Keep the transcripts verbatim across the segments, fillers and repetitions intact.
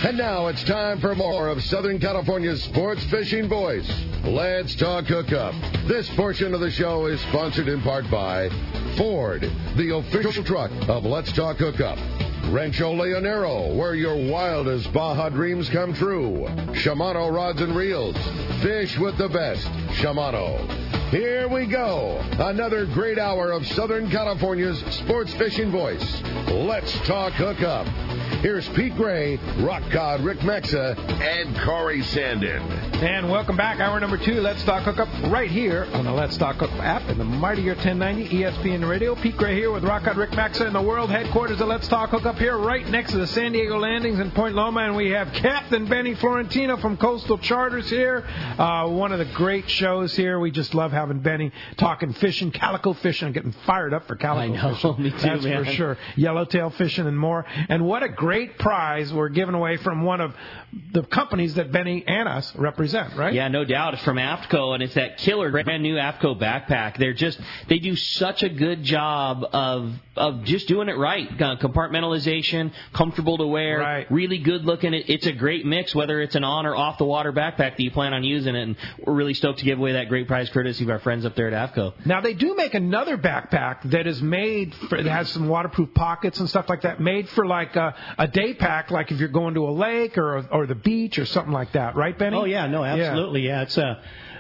And now it's time for more of Southern California's sports fishing voice. Let's Talk Hookup. This portion of the show is sponsored in part by Ford, the official truck of Let's Talk Hookup. Rancho Leonero, where your wildest Baja dreams come true. Shimano Rods and Reels. Fish with the best. Shimano. Here we go. Another great hour of Southern California's sports fishing voice. Let's Talk Hookup. Here's Pete Gray, Rock God Rick Mexa, and Corey Sandin. And welcome back. Hour number two, Let's Talk Hookup, right here on the Let's Talk Hookup app and the mightier ten ninety E S P N Radio. Pete Gray here with Rock God Rick Mexa in the world headquarters of Let's Talk Hookup here, right next to the San Diego Landings in Point Loma. And we have Captain Benny Florentino from Coastal Charters here. Uh, one of the great shows here. We just love having Benny talking fishing, calico fishing. I'm getting fired up for calico I know, fishing. Me too, That's man. for sure. Yellowtail fishing and more. And what a great prize we're giving away from one of the companies that Benny and us represent, right? Yeah, no doubt. It's from AFTCO, and it's that killer brand new AFTCO backpack. They're just they do such a good job of of just doing it right. Uh, compartmentalization, comfortable to wear, right. Really good looking. It, it's a great mix, whether it's an on or off the water backpack that you plan on using it. And we're really stoked to give away that great prize courtesy of our friends up there at AFTCO. Now they do make another backpack that is made for, that has some waterproof pockets and stuff like that, made for like a, a day pack, like if you're going to a lake or or the beach or something like that, right, Benny? Oh yeah, no, absolutely, yeah. yeah it's a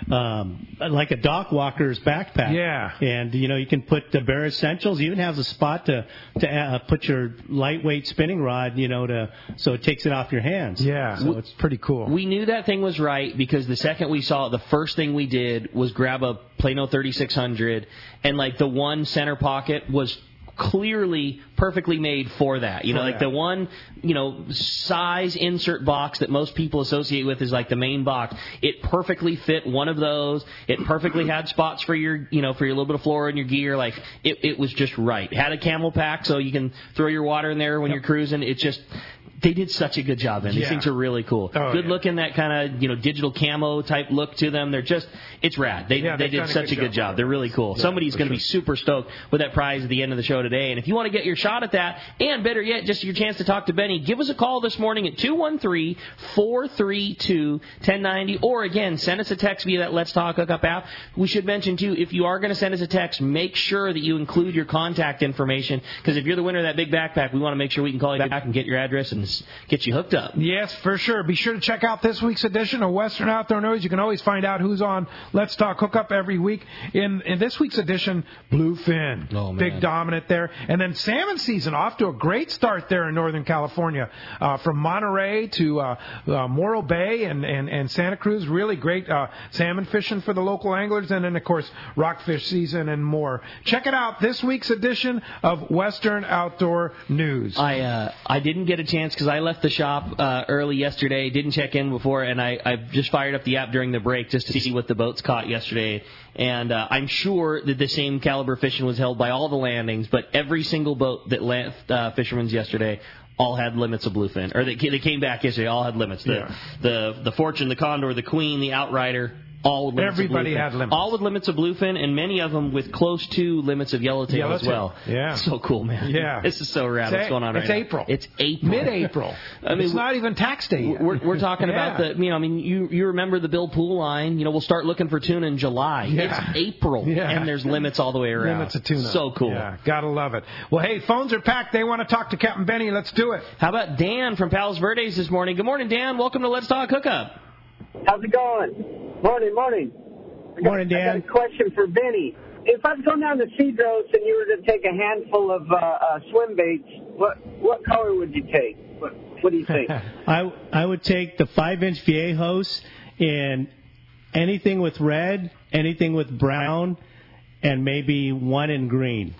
um, like a dock walker's backpack. Yeah, and you know you can put the bare essentials. It even has a spot to to uh, put your lightweight spinning rod, you know, to so it takes it off your hands. Yeah, so it's pretty cool. We knew that thing was right because the second we saw it, the first thing we did was grab a Plano thirty-six hundred, and like the one center pocket was clearly perfectly made for that. You know, for like that. the one, you know, size insert box that most people associate with is like the main box. It perfectly fit one of those. It perfectly had spots for your, you know, for your little bit of flora in your gear. Like, it, it was just right. It had a camel pack so you can throw your water in there when yep. you're cruising. It's just... They did such a good job, man. These yeah. things are really cool. Oh, good yeah. looking, that kind of, you know, digital camo type look to them. They're just, it's rad. They yeah, they did such a good job. job. They're really cool. Yeah, Somebody's going to sure. be super stoked with that prize at the end of the show today. And if you want to get your shot at that, and better yet, just your chance to talk to Benny, give us a call this morning at two one three, four three two, one oh nine oh. Or again, send us a text via that Let's Talk Hookup app. We should mention, too, if you are going to send us a text, make sure that you include your contact information. Because if you're the winner of that big backpack, we want to make sure we can call you back and get your address and get you hooked up. Yes, for sure. Be sure to check out this week's edition of Western Outdoor News. You can always find out who's on Let's Talk Hookup every week. In in this week's edition, Bluefin. Oh, man. Big dominant there. And then salmon season off to a great start there in Northern California. Uh, from Monterey to uh, uh, Morro Bay and, and, and Santa Cruz. Really great uh, salmon fishing for the local anglers. And then, of course, rockfish season and more. Check it out. This week's edition of Western Outdoor News. I uh, I didn't get a chance because I left the shop uh, early yesterday, didn't check in before, and I, I just fired up the app during the break just to see what the boats caught yesterday. And uh, I'm sure that the same caliber fishing was held by all the landings, but every single boat that left uh, fishermen's yesterday all had limits of bluefin. Or they, they came back yesterday, all had limits. The, yeah. the, the Fortune, the Condor, the Queen, the Outrider, all with limits Everybody of bluefin. had limits. All with limits of bluefin, and many of them with close to limits of yellowtail, Yellowtail. as well. Yeah. So cool, man. Yeah. This is so rad. It's What's a- going on right it's now? April. It's April. Mid-April. I mean, it's not even tax day yet. We're, we're talking yeah. about the, you know, I mean, you you remember the Bill Pool line. You know, we'll start looking for tuna in July. Yeah. It's April, Yeah. and there's limits all the way around. Limits of tuna. So cool. Yeah, gotta love it. Well, hey, phones are packed. They want to talk to Captain Benny. Let's do it. How about Dan from Palos Verdes this morning? Good morning, Dan. Welcome to Let's Talk Hookup. How's it going? Morning, morning. I got, Morning, Dan. I got a question for Benny. If I was going down to Cedros and you were to take a handful of uh, uh, swim baits, what what color would you take? What, what do you think? I I would take the five inch Viejos and anything with red, anything with brown, and maybe one in green.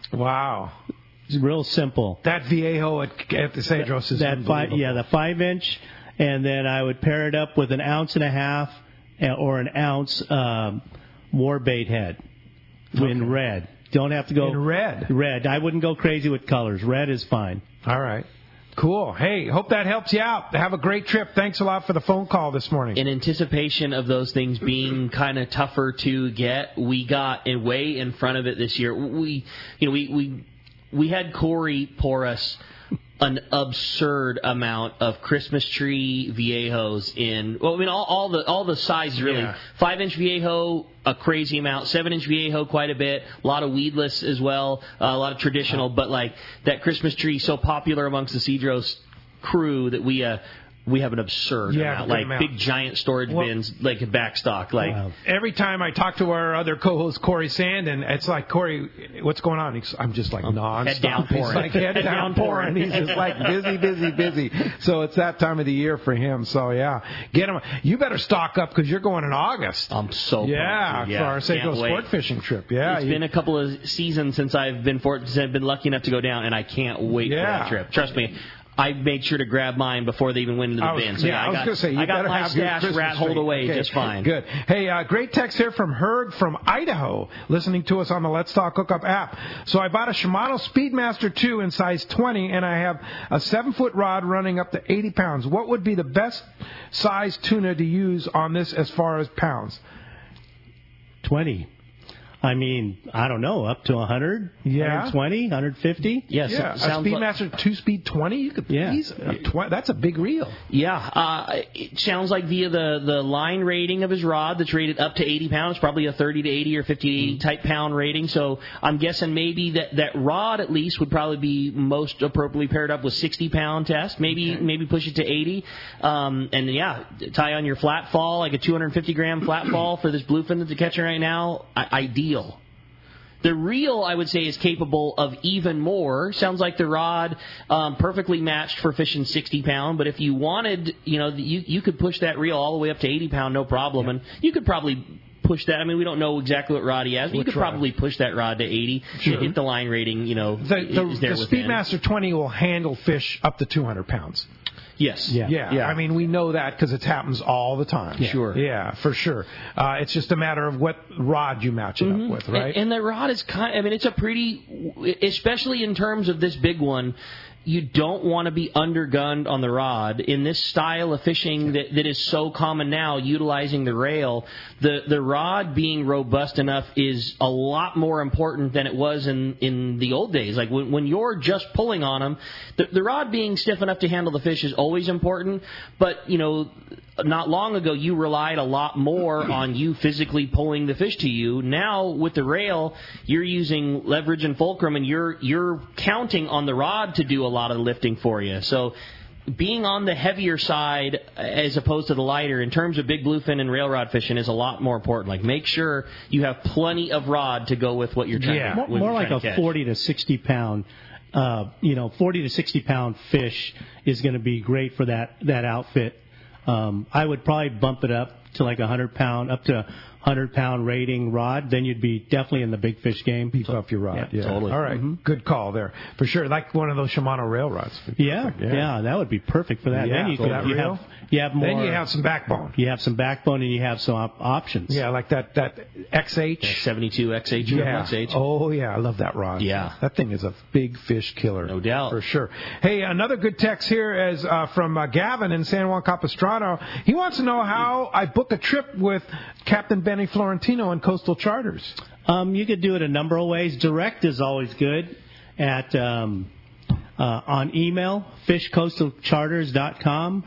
Wow. It's real simple. That Viejo at, at the Cedros is that five, unbelievable. yeah, the five inch, and then I would pair it up with an ounce and a half or an ounce um, war bait head Okay. in red. Don't have to go In red. Red. I wouldn't go crazy with colors. Red is fine. All right. Cool. Hey, hope that helps you out. Have a great trip. Thanks a lot for the phone call this morning. In anticipation of those things being kind of tougher to get, we got in way in front of it this year. We, you know, we we we had Corey pour us an absurd amount of Christmas tree Viejos in. Well, I mean, all, all the all the sizes really. Yeah. Five inch Viejo, a crazy amount. Seven inch Viejo, quite a bit. A lot of weedless as well. Uh, a lot of traditional, but like that Christmas tree so popular amongst the Cedros crew that we. Uh, We have an absurd yeah, amount, like amount. big giant storage well, bins, like a backstock. Like wow. Every time I talk to our other co-host Corey Sandin, it's like, Corey, what's going on? He's, I'm just like um, nonstop. Head down pouring. He's like head, head down pouring. He's just like busy, busy, busy. So it's that time of the year for him. So yeah, get him. You better stock up because you're going in August. I'm so yeah, pumped, yeah for our Seiko sport fishing trip. Yeah, it's you, been a couple of seasons since I've been for, since I've been lucky enough to go down, and I can't wait yeah. for that trip. Trust me. I made sure to grab mine before they even went into the was, bin. So yeah, yeah, I, I was got, going to say, you I got gotta my have your stash Christmas rat holed tree. away Okay, just fine. Good. Hey, uh, great text here from Herg from Idaho, listening to us on the Let's Talk Hookup app. So I bought a Shimano Speedmaster two in size twenty, and I have a seven-foot rod running up to eighty pounds. What would be the best size tuna to use on this as far as pounds? twenty. I mean, I don't know, up to one hundred, yeah. one twenty, one fifty. Yes, yeah, yeah, a Speedmaster like, two-speed twenty, you could yeah. use a tw- that's a big reel. Yeah, uh, it sounds like via the, the line rating of his rod that's rated up to eighty pounds, probably a thirty to eighty or fifty to eighty mm-hmm. type pound rating. So I'm guessing maybe that, that rod at least would probably be most appropriately paired up with sixty pound test. Maybe okay. maybe push it to eighty. Um, and yeah, tie on your flat fall, like a two hundred fifty gram flat fall for this bluefin that's catching right now. I- ideal. The reel, I would say, is capable of even more. Sounds like the rod um, perfectly matched for fishing sixty pound. But if you wanted, you know, you you could push that reel all the way up to eighty pound, no problem. Yeah. And you could probably push that. I mean, we don't know exactly what rod he has, but you could rod? probably push that rod to eighty. Sure. Hit the line rating, you know, the, the, is there the within. Speedmaster twenty will handle fish up to two hundred pounds. Yes. Yeah. Yeah. yeah. I mean, we know that because it happens all the time. Yeah. Sure. Yeah, for sure. Uh, it's just a matter of what rod you match it mm-hmm. up with, right? And, and the rod is kind of, I mean, it's a pretty, especially in terms of this big one, you don't want to be undergunned on the rod. In this style of fishing that, that is so common now, utilizing the rail, the, the rod being robust enough is a lot more important than it was in, in the old days. Like when, when you're just pulling on them, the, the rod being stiff enough to handle the fish is always important, but, you know, not long ago, you relied a lot more on you physically pulling the fish to you. Now, with the rail, you're using leverage and fulcrum, and you're you're counting on the rod to do a lot of the lifting for you. So, being on the heavier side as opposed to the lighter in terms of big bluefin and rail rod fishing is a lot more important. Like, make sure you have plenty of rod to go with what you're trying yeah. to. More, more like a forty to sixty pound. Uh, you know, forty to sixty pound fish is going to be great for that that outfit. Um, I would probably bump it up to like a hundred pound, up to hundred pound rating rod. Then you'd be definitely in the big fish game. Beef up your rod. Yeah, yeah. Totally. All right. Mm-hmm. Good call there for sure. Like one of those Shimano rail rods. Yeah, yeah, yeah, that would be perfect for that. Yeah, then you, for could, that you reel. have you have more. Then you have some backbone. You have some backbone and you have some op- options. Yeah, like that that X H Yeah, seventy-two X H. Yeah. X H. Oh yeah, I love that rod. Yeah. That thing is a big fish killer. No doubt. For sure. Hey, another good text here is uh, from uh, Gavin in San Juan Capistrano. He wants to know how I book a trip with Captain Benny Florentino and Coastal Charters. Um, you could do it a number of ways. Direct is always good. At um, uh, on email, fish coastal charters dot com,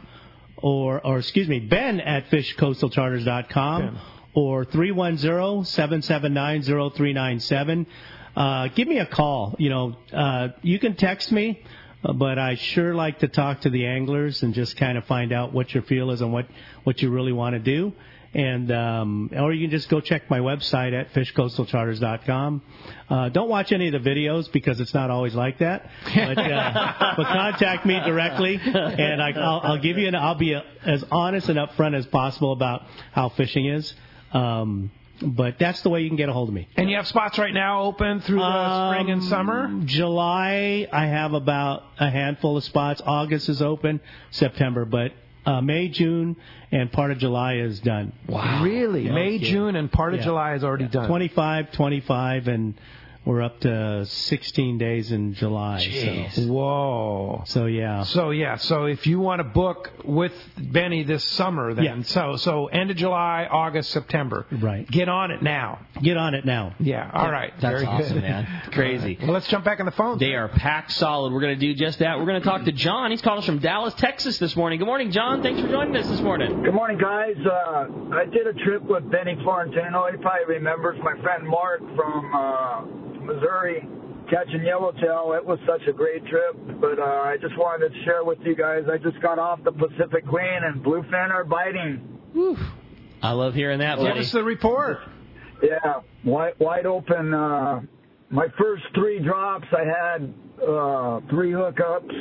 or or excuse me, Ben at fish coastal charters dot com, or three one zero, seven seven nine, zero three nine seven. Uh, give me a call. You know, uh, you can text me, uh, but I sure like to talk to the anglers and just kind of find out what your feel is and what, what you really want to do. And um, or you can just go check my website at fish coastal charters dot com. Uh, don't watch any of the videos because it's not always like that. But, uh, but contact me directly, and I, I'll, I'll give you an. I'll be a, as honest and upfront as possible about how fishing is. Um, but that's the way you can get a hold of me. And you have spots right now open through the um, spring and summer? July, I have about a handful of spots. August is open. September, but uh, May, June, and part of July is done. Wow. Really? Yeah. May, Yeah. June, and part of yeah. July is already yeah. done. twenty-five, twenty-five, and we're up to sixteen days in July. Jeez. So. Whoa. So yeah. So yeah. So if you want to book with Benny this summer, then yeah. so so end of July, August, September. Right. Get on it now. Get on it now. Yeah. All right. That's Very awesome, good. man. Crazy. Well, let's jump back on the phone. They are packed solid. We're going to do just that. We're going to talk to John. He's calling us from Dallas, Texas this morning. Good morning, John. Thanks for joining us this morning. Good morning, guys. Uh, I did a trip with Benny Florentino. He probably remembers my friend Mark from uh, Missouri catching yellowtail. It was such a great trip, but uh, I just wanted to share with you guys. I just got off the Pacific Queen, and bluefin are biting. Whew. I love hearing that, buddy. Give us the report. Yeah, wide, wide open. Uh, my first three drops, I had uh, three hookups,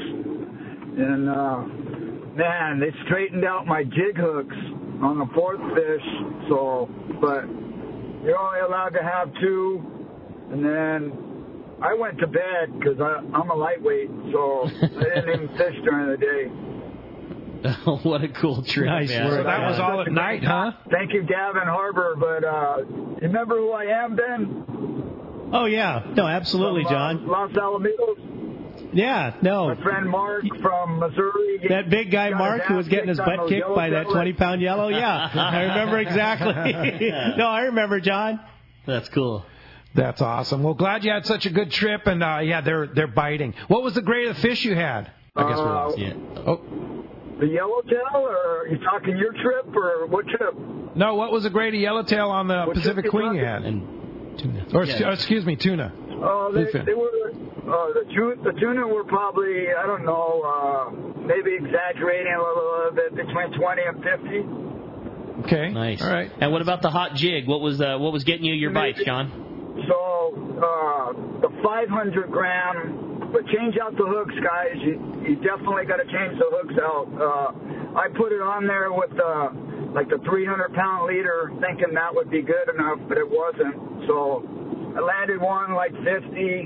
and uh, man, they straightened out my jig hooks on the fourth fish. So, but you're only allowed to have two, and then I went to bed because I'm a lightweight, so I didn't even fish during the day. What a cool trip, nice man. So that was all at night, huh? Thank you, Gavin Harbor. But uh, you remember who I am, Ben? Oh yeah. No, absolutely, From, uh, John. Los Alamitos. Yeah. No. My friend Mark from Missouri. That big guy Mark who was getting his butt kicked by that twenty-pound yellow? Yeah, I remember exactly. No, I remember, John. That's cool. That's awesome. Well, glad you had such a good trip, and uh, yeah, they're they're biting. What was the grade of fish you had? I guess Uh, we'll Yeah. Oh, The yellowtail, or are you talking your trip, or what trip? no, what was the grade of yellowtail on the What Pacific trip you Queen you talking? had? And tuna. Or, Yeah. or excuse me, tuna. Oh, they, Bluefin. they were, uh, the, tu- the tuna were probably, I don't know, uh, maybe exaggerating a little, little bit, between twenty and fifty. Okay. Nice. All right. And what about the hot jig? What was uh, what was getting you your bites, John? So, uh, the five hundred gram, but change out the hooks, guys. You, you definitely got to change the hooks out. Uh, I put it on there with the, like the three hundred pound leader, thinking that would be good enough, but it wasn't. So I landed one like fifty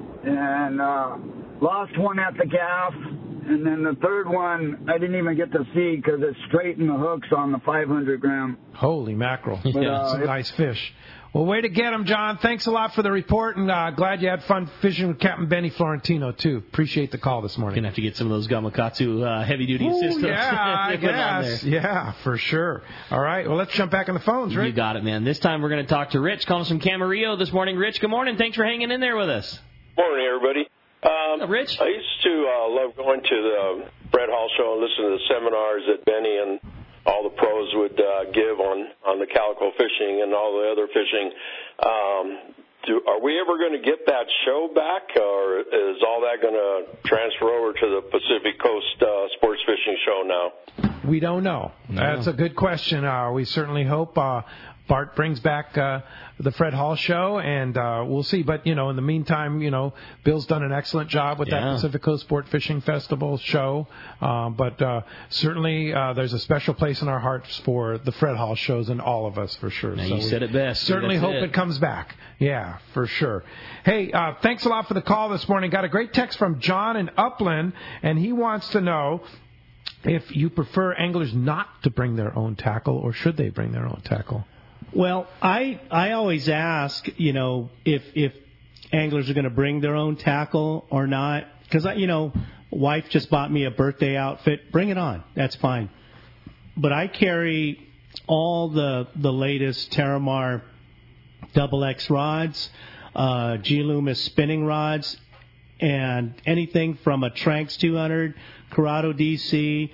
and uh, lost one at the gaff. And then the third one, I didn't even get to see because it straightened the hooks on the five hundred gram. Holy mackerel. But, uh, Some nice fish. Well, way to get them, John. Thanks a lot for the report, and uh, glad you had fun fishing with Captain Benny Florentino, too. Appreciate the call this morning. Gonna have to get some of those Gamakatsu uh, heavy-duty Ooh, systems. yeah, I to put on guess. there. Yeah, for sure. All right, well, let's jump back on the phones, Rick. You got it, man. This time we're going to talk to Rich, calling us from Camarillo this morning. Rich, good morning. Thanks for hanging in there with us. Morning, everybody. Um, Rich? I used to uh, love going to the Fred Hall show and listening to the seminars that Benny and all the pros would uh, give on, on the calico fishing and all the other fishing. Um, do, are we ever going to get that show back, or is all that going to transfer over to the Pacific Coast uh, Sports Fishing Show now? We don't know. No. That's a good question. Uh, we certainly hope uh, Bart brings back uh, the Fred Hall show, and uh, we'll see. But, you know, in the meantime, you know, Bill's done an excellent job with yeah. that Pacific Coast Sport Fishing Festival show. Uh, but uh, certainly uh, there's a special place in our hearts for the Fred Hall shows and all of us, for sure. Now, so you said it best. Certainly That's hope it. it comes back. Yeah, for sure. Hey, uh, thanks a lot for the call this morning. Got a great text from John in Upland, and he wants to know if you prefer anglers not to bring their own tackle, or should they bring their own tackle? Well, I I always ask, you know, if if anglers are going to bring their own tackle or not, because you know, wife just bought me a birthday outfit. Bring it on, that's fine. But I carry all the the latest Terramar double X rods, uh, G Loomis spinning rods, and anything from a Tranx two hundred, Corrado D C.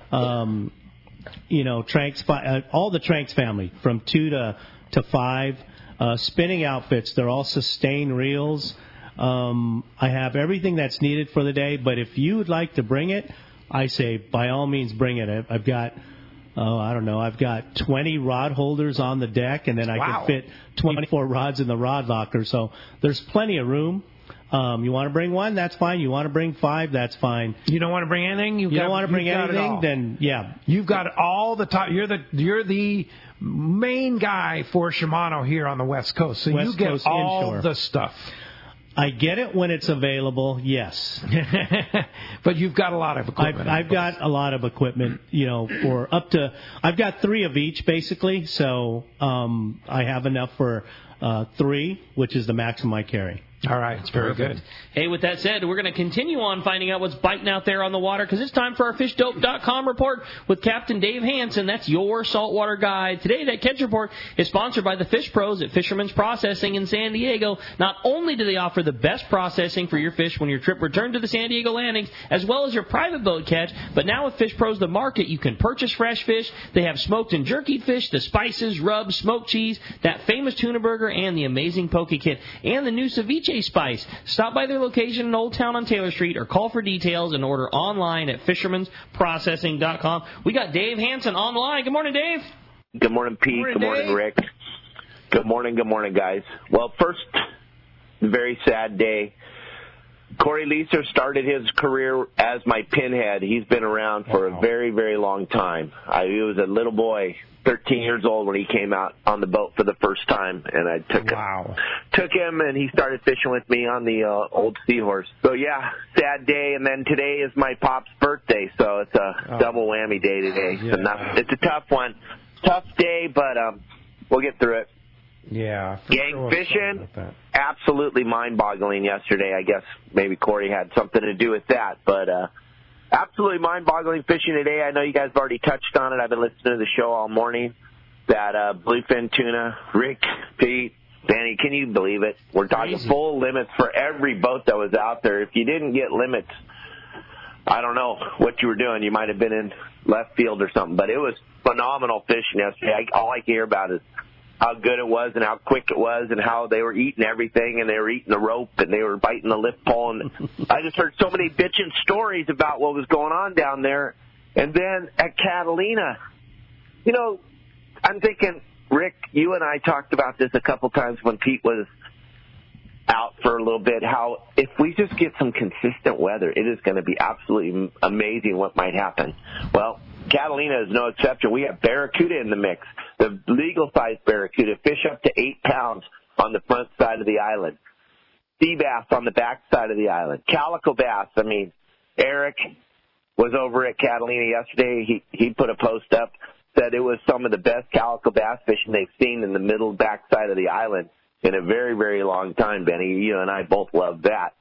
Um, You know, Tranx, uh, all the Tranx family, from two to to five. Uh, spinning outfits, they're all sustain reels. Um, I have everything that's needed for the day, but if you would like to bring it, I say by all means bring it. I've got, oh, I don't know, I've got twenty rod holders on the deck, and then I Wow. can fit twenty-four rods in the rod locker, so there's plenty of room. Um, you want to bring one? That's fine. You want to bring five? That's fine. You don't want to bring anything? You've You got, don't want to bring you've got it anything? all. Then yeah, You've got all the top. You're the you're the main guy for Shimano here on the West Coast, so West you get Coast all inshore. the stuff. I get it when it's available. Yes. But you've got a lot of I've, equipment. I've got a lot of equipment, you know, for up to, I've got three of each basically, so um, I have enough for uh, three, which is the maximum I carry. All right, it's very good. Hey, with that said, we're going to continue on finding out what's biting out there on the water because it's time for our fish dope dot com report with Captain Dave Hansen. That's your saltwater guide. Today, that catch report is sponsored by the Fish Pros at Fisherman's Processing in San Diego. Not only do they offer the best processing for your fish when your trip returns to the San Diego landings, as well as your private boat catch, but now with Fish Pros, the market, you can purchase fresh fish. They have smoked and jerkied fish, the spices, rubs, smoked cheese, that famous tuna burger, and the amazing poke kit, and the new ceviche Spice. Stop by their location in Old Town on Taylor Street or call for details and order online at fishermans processing dot com. We got Dave Hansen online. Good morning, Dave. Good morning, Pete. Good morning, good morning, Dave. Rick. Good morning, good morning, guys. Well, first, very sad day. Corey Leeser started his career as my pinhead. He's been around for wow. a very, very long time. I, he was a little boy, thirteen years old, when he came out on the boat for the first time, and I took wow. him, took him, and he started fishing with me on the uh, old Seahorse. So yeah, sad day. And then today is my pop's birthday, so it's a oh. double whammy day today. Yeah. So not, it's a tough one, tough day, but um, we'll get through it. Yeah. Gang sure fishing, absolutely mind-boggling yesterday. I guess maybe Corey had something to do with that. But uh, absolutely mind-boggling fishing today. I know you guys have already touched on it. I've been listening to the show all morning. That uh, bluefin tuna, Rick, Pete, Danny, can you believe it? We're talking Crazy. full limits for every boat that was out there. If you didn't get limits, I don't know what you were doing. You might have been in left field or something. But it was phenomenal fishing yesterday. I, all I can hear about is how good it was and how quick it was and how they were eating everything and they were eating the rope and they were biting the lift pole. And I just heard so many bitchin' stories about what was going on down there. And then at Catalina, you know, I'm thinking, Rick, you and I talked about this a couple times when Pete was out for a little bit, how if we just get some consistent weather, it is going to be absolutely amazing what might happen. Well, Catalina is no exception. We have barracuda in the mix. The legal-sized barracuda, fish up to eight pounds on the front side of the island. Sea bass on the back side of the island. Calico bass. I mean, Eric was over at Catalina yesterday. He he put a post up, said it was some of the best calico bass fishing they've seen in the middle back side of the island in a very, very long time, Benny. You and I both love that.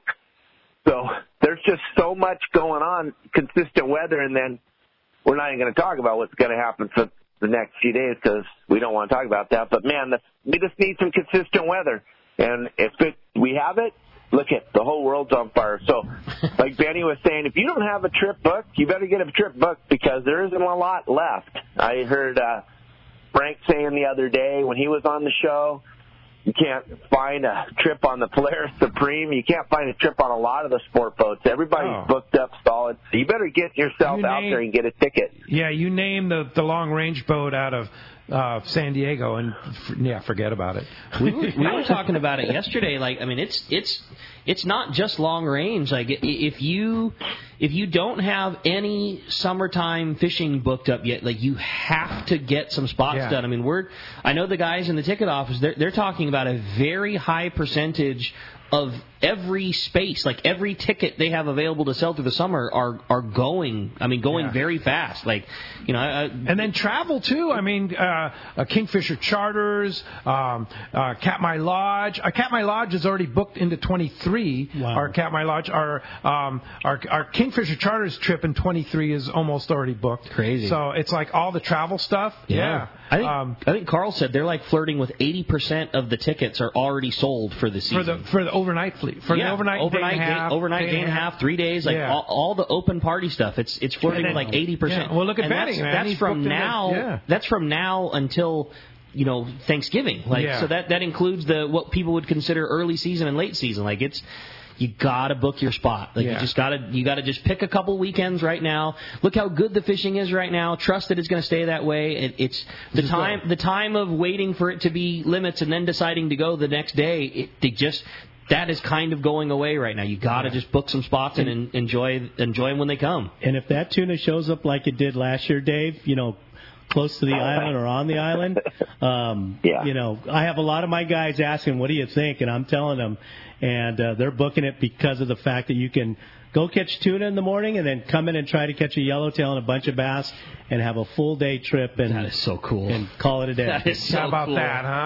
So there's just so much going on, consistent weather, and then we're not even going to talk about what's going to happen for the next few days because we don't want to talk about that. But, man, the, we just need some consistent weather. And if it, we have it, look at the whole world's on fire. So, like Benny was saying, if you don't have a trip booked, you better get a trip booked because there isn't a lot left. I heard uh, Frank saying the other day when he was on the show, you can't find a trip on the Polaris Supreme. You can't find a trip on a lot of the sport boats. Everybody's oh. booked up solid. So you better get yourself you out name, there and get a ticket. Yeah, you name the, the long-range boat out of uh, San Diego, and f- yeah, forget about it. We were, we were talking about it yesterday. Like, I mean, it's it's it's not just long range. Like, if you if you don't have any summertime fishing booked up yet, like you have to get some spots yeah. done. I mean, we're I know the guys in the ticket office. They're they're talking about a very high percentage of every space, like every ticket they have available to sell through the summer are are going. I mean, going yeah. very fast. Like, you know, I, and then travel too. I mean, uh, uh, Kingfisher Charters, um, uh, Katmai Lodge. Uh, Katmai Lodge is already booked into twenty-three. Wow. Our Katmai Lodge, our um, our our Kingfisher Charters trip in twenty-three is almost already booked. Crazy. So it's like all the travel stuff. Yeah. yeah. I think um, I think Carl said they're like flirting with eighty percent of the tickets are already sold for the season. for the for the overnight fleet. For yeah, the overnight, overnight, day and a half, overnight, day and a half, three days, like yeah. all, all the open party stuff. It's it's flirting then, with like eighty percent. Yeah. Well, look at and Benny, that's, man. That's He's from booked in now. the, yeah. That's from now until you know Thanksgiving. Like yeah. so that that includes the what people would consider early season and late season. Like it's. You gotta book your spot. Like yeah. you just gotta you gotta just pick a couple weekends right now. Look how good the fishing is right now. Trust that it's going to stay that way. It, it's the just time go. the time of waiting for it to be limits and then deciding to go the next day. It, they just that is kind of going away right now. You gotta yeah. just book some spots and, and enjoy enjoy them when they come. And if that tuna shows up like it did last year, Dave, you know. Close to the island or on the island, um, yeah. you know, I have a lot of my guys asking, "What do you think?" And I'm telling them, and uh, they're booking it because of the fact that you can go catch tuna in the morning and then come in and try to catch a yellowtail and a bunch of bass and have a full day trip and that is so cool and call it a day. That is so How about cool. that, huh? Yeah.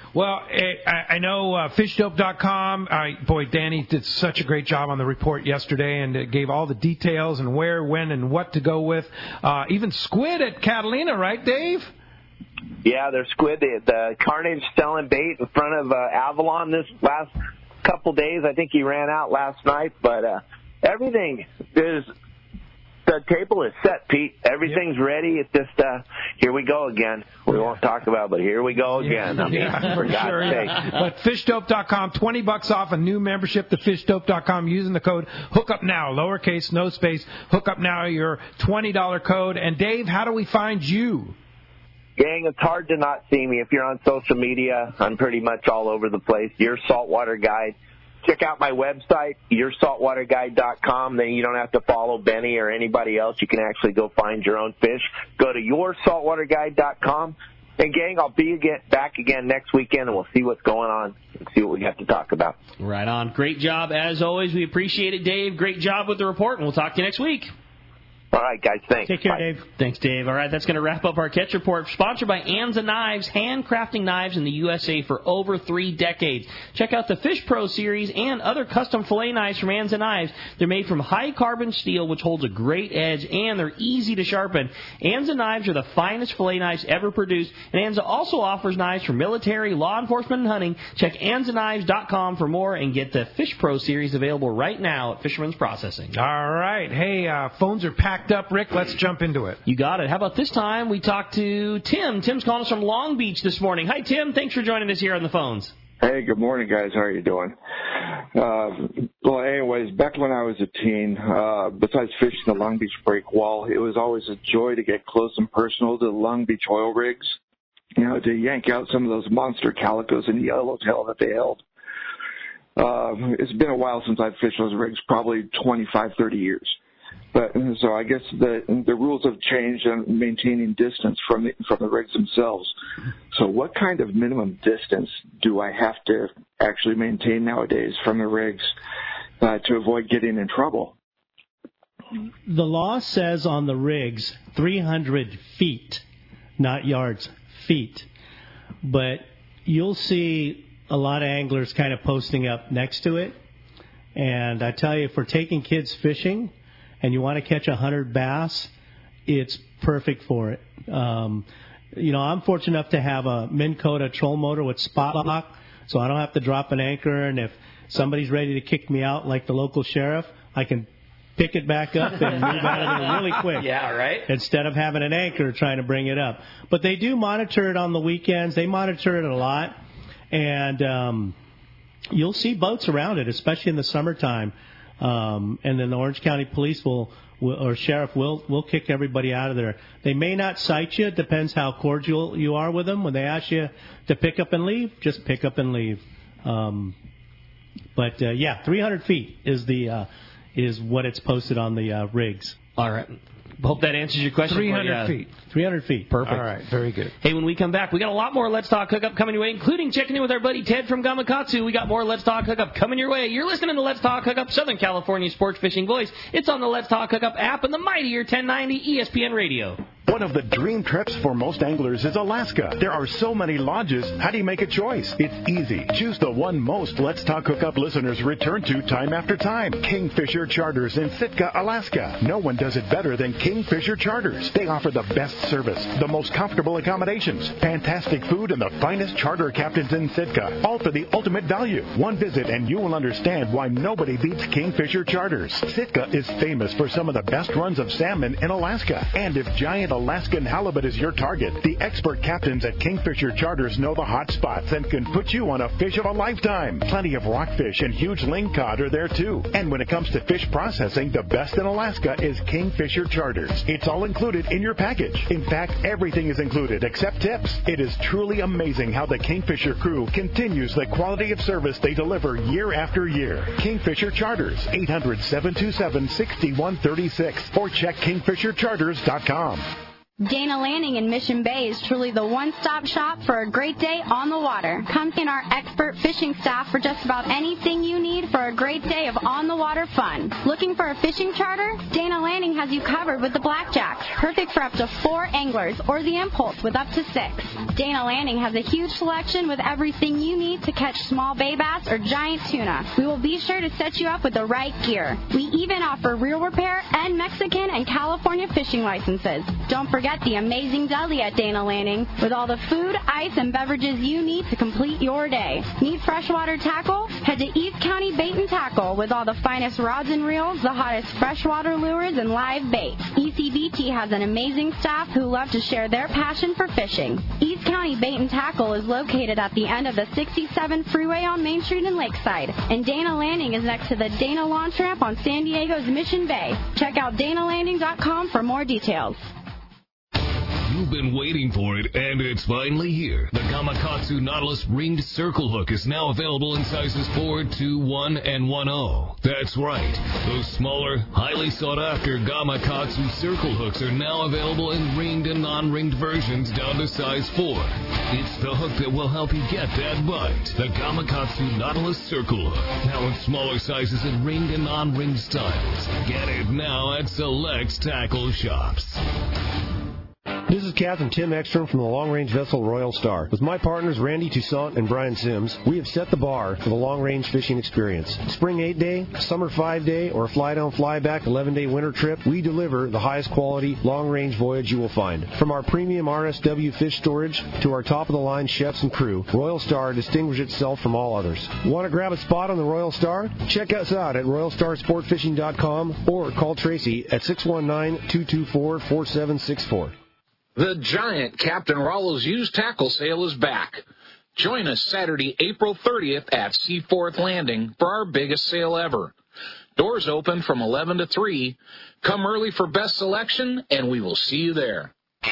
Well, I, I know uh, fish dope dot com, uh, boy, Danny did such a great job on the report yesterday and it gave all the details and where, when, and what to go with. Uh, even squid at Catalina, right, Dave? Yeah, there's squid. The, the Carnage selling bait in front of uh, Avalon this last couple days. I think he ran out last night, but uh, everything is... The table is set, Pete. Everything's yep. ready. It's just, uh, here we go again. We yeah. won't talk about it, but here we go again. Yeah, I mean, yeah, for for God's sure. sake. Yeah. But fish dope dot com, twenty bucks off a new membership to fish dope dot com using the code HOOKUPNOW, lowercase, no space, HOOKUPNOW, your twenty dollars code. And, Dave, how do we find you? Gang, it's hard to not see me. If you're on social media, I'm pretty much all over the place. Your Saltwater Guide. Check out my website, your saltwater guide dot com. Then you don't have to follow Benny or anybody else. You can actually go find your own fish. Go to your saltwater guide dot com. And, gang, I'll be again, back again next weekend, and we'll see what's going on and see what we have to talk about. Right on. Great job, as always. We appreciate it, Dave. Great job with the report, and we'll talk to you next week. All right, guys. Thanks. Take care, Bye. Dave. Thanks, Dave. All right, that's going to wrap up our Catch Report, sponsored by Anza Knives, handcrafting knives in the U S A for over three decades. Check out the Fish Pro series and other custom fillet knives from Anza Knives. They're made from high-carbon steel, which holds a great edge, and they're easy to sharpen. Anza Knives are the finest fillet knives ever produced, and Anza also offers knives for military, law enforcement, and hunting. Check anza knives dot com for more and get the Fish Pro series available right now at Fisherman's Processing. All right. Hey, uh, phones are packed up, Rick. Let's jump into it. You got it. How about this time we talk to Tim. Tim's calling us from Long Beach this morning. Hi, Tim. Thanks for joining us here on the phones. Hey, good morning, guys. How are you doing? Uh, well, anyways, back when I was a teen, uh, besides fishing the Long Beach break wall, it was always a joy to get close and personal to the Long Beach oil rigs, you know, to yank out some of those monster calicos and yellowtail that they held. Uh, it's been a while since I've fished those rigs, probably twenty-five, thirty years. But so I guess the the rules have changed on maintaining distance from the, from the rigs themselves. So what kind of minimum distance do I have to actually maintain nowadays from the rigs uh, to avoid getting in trouble? The law says on the rigs three hundred feet, not yards, feet. But you'll see a lot of anglers kind of posting up next to it. And I tell you, if we're taking kids fishing and you want to catch one hundred bass, it's perfect for it. Um, you know, I'm fortunate enough to have a Minn Kota troll motor with spot lock, so I don't have to drop an anchor. And if somebody's ready to kick me out, like the local sheriff, I can pick it back up and move out of there really quick. Yeah, right. Instead of having an anchor trying to bring it up. But they do monitor it on the weekends. They monitor it a lot. And um, you'll see boats around it, especially in the summertime. Um, and then the Orange County Police will, will or sheriff will will kick everybody out of there. They may not cite you. It depends how cordial you are with them. When they ask you to pick up and leave, just pick up and leave. Um, but uh, yeah, three hundred feet is the uh, is what it's posted on the uh, rigs. All right. Hope that answers your question. three hundred yeah. feet. three hundred feet. Perfect. All right. Very good. Hey, when we come back, we got a lot more Let's Talk Hookup coming your way, including checking in with our buddy Ted from Gamakatsu. We got more Let's Talk Hookup coming your way. You're listening to Let's Talk Hookup, Southern California sports fishing voice. It's on the Let's Talk Hookup app and the mightier ten ninety E S P N Radio. One of the dream trips for most anglers is Alaska. There are so many lodges. How do you make a choice? It's easy. Choose the one most Let's Talk Hookup listeners return to time after time. Kingfisher Charters in Sitka, Alaska. No one does it better than Kingfisher Charters. They offer the best service, the most comfortable accommodations, fantastic food, and the finest charter captains in Sitka. All for the ultimate value. One visit and you will understand why nobody beats Kingfisher Charters. Sitka is famous for some of the best runs of salmon in Alaska. And if giant Alaskan halibut is your target, the expert captains at Kingfisher Charters know the hot spots and can put you on a fish of a lifetime. Plenty of rockfish and huge lingcod are there too. And when it comes to fish processing, the best in Alaska is Kingfisher Charters. It's all included in your package. In fact, everything is included except tips. It is truly amazing how the Kingfisher crew continues the quality of service they deliver year after year. Kingfisher Charters, eight hundred, seven two seven, six one three six, or check kingfisher charters dot com. Dana Landing in Mission Bay is truly the one-stop shop for a great day on the water. Come see our expert fishing staff for just about anything you need for a great day of on-the-water fun. Looking for a fishing charter? Dana Landing has you covered with the Blackjacks, perfect for up to four anglers, or the Impulse with up to six. Dana Landing has a huge selection with everything you need to catch small bay bass or giant tuna. We will be sure to set you up with the right gear. We even offer reel repair and Mexican and California fishing licenses. Don't forget the amazing deli at Dana Landing with all the food, ice, and beverages you need to complete your day. Need freshwater tackle? Head to East County Bait and Tackle with all the finest rods and reels, the hottest freshwater lures, and live bait. E C B T has an amazing staff who love to share their passion for fishing. East County Bait and Tackle is located at the end of the sixty-seven freeway on Main Street in Lakeside, and Dana Landing is next to the Dana Launch Ramp on San Diego's Mission Bay. Check out dana landing dot com for more details. You've been waiting for it, and it's finally here. The Gamakatsu Nautilus Ringed Circle Hook is now available in sizes four, two, one, and one oh. That's right. Those smaller, highly sought-after Gamakatsu circle hooks are now available in ringed and non-ringed versions down to size four. It's the hook that will help you get that bite. The Gamakatsu Nautilus Circle Hook. Now in smaller sizes in ringed and non-ringed styles. Get it now at select tackle shops. This is Captain Tim Ekstrom from the long-range vessel Royal Star. With my partners Randy Toussaint and Brian Sims, we have set the bar for the long-range fishing experience. Spring eight-day, summer five-day, or fly-down, fly-back eleven-day winter trip, we deliver the highest quality long-range voyage you will find. From our premium R S W fish storage to our top-of-the-line chefs and crew, Royal Star distinguishes itself from all others. Want to grab a spot on the Royal Star? Check us out at royal star sport fishing dot com or call Tracy at six one nine, two two four, four seven six four. The giant Captain Rollo's used tackle sale is back. Join us Saturday, April thirtieth at Seaforth Landing for our biggest sale ever. Doors open from eleven to three. Come early for best selection, and we will see you there.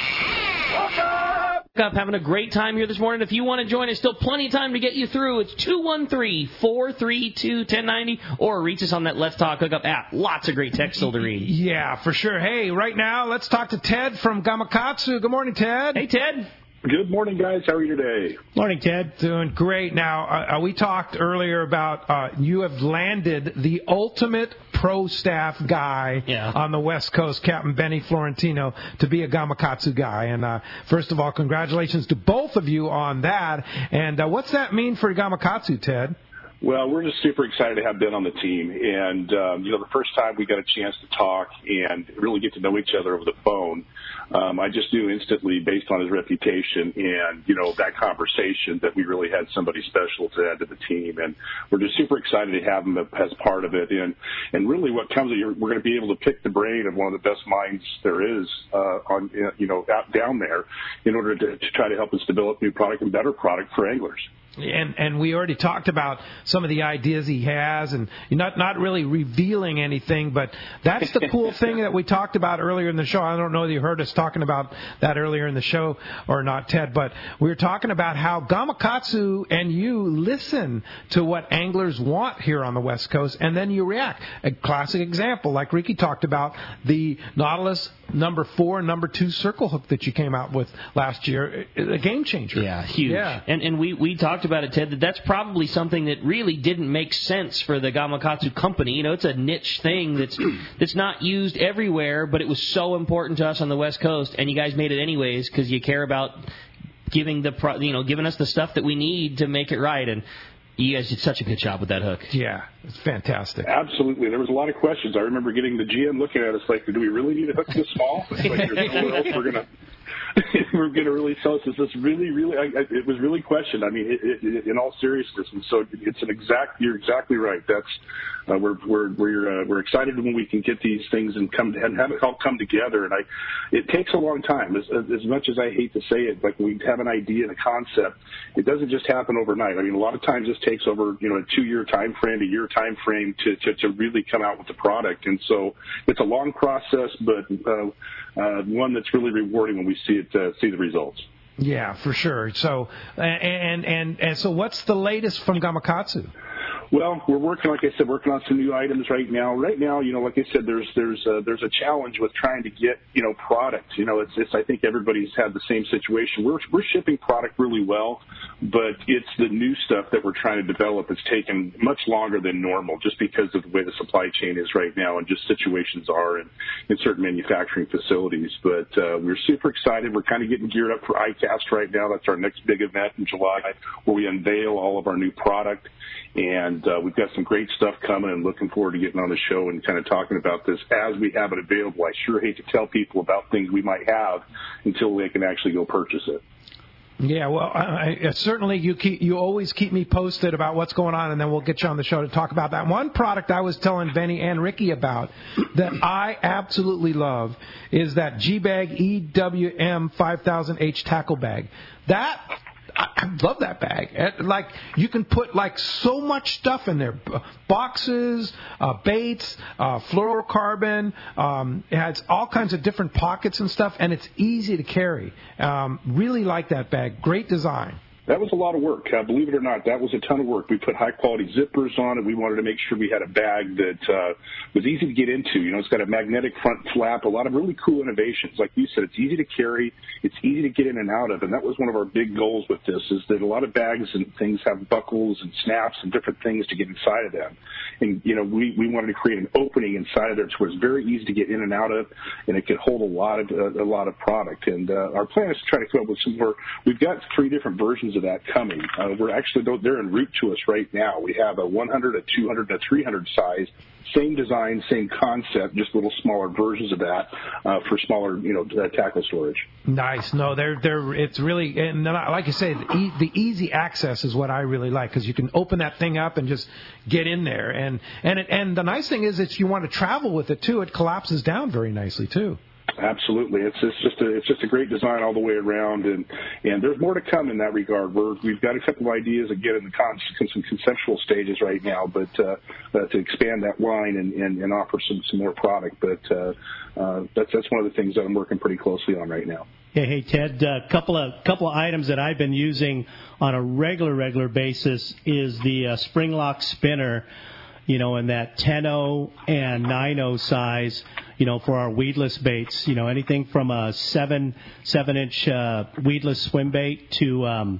Up, having a great time here this morning. If you want to join us, still plenty of time to get you through. It's two one three, four three two, one zero nine zero, or reach us on that Let's Talk Hookup app. Lots of great text still to read. Yeah, for sure. Hey, right now, let's talk to Ted from Gamakatsu. Good morning, Ted. Hey, Ted. Good morning, guys. How are you today? Morning, Ted. Doing great. Now, uh, we talked earlier about uh, you have landed the ultimate pro staff guy yeah. on the West Coast, Captain Benny Florentino, to be a Gamakatsu guy. And uh, first of all, congratulations to both of you on that. And uh, what's that mean for Gamakatsu, Ted? Well, we're just super excited to have Ben on the team. And, um, you know, the first time we got a chance to talk and really get to know each other over the phone, um, I just knew instantly, based on his reputation and, you know, that conversation, that we really had somebody special to add to the team. And we're just super excited to have him as part of it. And, and really what comes, we're going to be able to pick the brain of one of the best minds there is, uh, on, you know, out down there in order to, to try to help us develop new product and better product for anglers. And and we already talked about some of the ideas he has, and not not really revealing anything, but that's the cool thing that we talked about earlier in the show. I don't know if you heard us talking about that earlier in the show or not, Ted, but we were talking about how Gamakatsu and you listen to what anglers want here on the West Coast, and then you react. A classic example, like Ricky talked about, the Nautilus number four, number two circle hook that you came out with last year, a game changer. Yeah, huge. Yeah. And and we, we talked about it, Ted, that that's probably something that really didn't make sense for the Gamakatsu company. You know, it's a niche thing that's that's not used everywhere, but it was so important to us on the West Coast, and you guys made it anyways because you care about giving the pro, you know giving us the stuff that we need to make it right. And you guys did such a good job with that hook. Yeah, it's fantastic. Absolutely. There was a lot of questions. I remember getting the G M looking at us like, do we really need a hook this small? It's like, there's nowhere else we're going to... we're going to really sell this. It's really, really, I, I, it was really questioned. I mean, it, it, in all seriousness. And so it's an exact, you're exactly right. That's, uh, we're, we're, we're, uh, we're excited when we can get these things and come and have it all come together. And I, it takes a long time. As, as much as I hate to say it, like we have an idea and a concept, it doesn't just happen overnight. I mean, a lot of times this takes over, you know, a two year time frame, a year time frame to, to, to really come out with the product. And so it's a long process, but, uh, uh, one that's really rewarding when we see it, uh, see the results. Yeah, for sure. So, and, and, and so what's the latest from Gamakatsu? Well, we're working, like I said, working on some new items right now. Right now, you know, like I said, there's there's a, there's a challenge with trying to get, you know, product. You know, it's, it's I think everybody's had the same situation. We're we're shipping product really well, but it's the new stuff that we're trying to develop that's taken much longer than normal, just because of the way the supply chain is right now and just situations are in, in certain manufacturing facilities. But uh, we're super excited. We're kind of getting geared up for I CAST right now. That's our next big event in July, where we unveil all of our new product. And uh, we've got some great stuff coming, and looking forward to getting on the show and kind of talking about this as we have it available. I sure hate to tell people about things we might have until they can actually go purchase it. Yeah, well, I, I, certainly you keep, you always keep me posted about what's going on, and then we'll get you on the show to talk about that. One product I was telling Benny and Ricky about that I absolutely love is that G-Bag E W M five thousand H tackle bag. That I love that bag. Like, you can put like so much stuff in there: boxes, uh, baits, uh, fluorocarbon. Um, it has all kinds of different pockets and stuff, and it's easy to carry. Um, really like that bag. Great design. That was a lot of work. Uh, believe it or not, that was a ton of work. We put high-quality zippers on it. We wanted to make sure we had a bag that uh, was easy to get into. You know, it's got a magnetic front flap, a lot of really cool innovations. Like you said, it's easy to carry. It's easy to get in and out of, and that was one of our big goals with this, is that a lot of bags and things have buckles and snaps and different things to get inside of them. And, you know, we, we wanted to create an opening inside of there to where it's very easy to get in and out of, and it could hold a lot of uh, a lot of product. And uh, our plan is to try to come up with some more. We've got three different versions of that coming. Uh, we're actually, they're en route to us right now. We have a one hundred, a two hundred, and a three hundred size. Same design, same concept, just little smaller versions of that uh, for smaller, you know, uh, tackle storage. Nice. No, they're they're it's really, and like you say, the, e- the easy access is what I really like, because you can open that thing up and just get in there. And and it, and the nice thing is, if you want to travel with it too, it collapses down very nicely too. Absolutely, it's it's just a it's just a great design all the way around, and and there's more to come in that regard. We're we've got a couple of ideas again in the con- some conceptual stages right now, but uh, uh, to expand that line and, and, and offer some, some more product. But uh, uh, that's that's one of the things that I'm working pretty closely on right now. Hey, hey Ted, a uh, couple of couple of items that I've been using on a regular regular basis is the uh, spring lock spinner. You know, in that ten oh and nine oh size, you know, for our weedless baits, you know, anything from a seven, seven inch, uh, weedless swim bait to, um,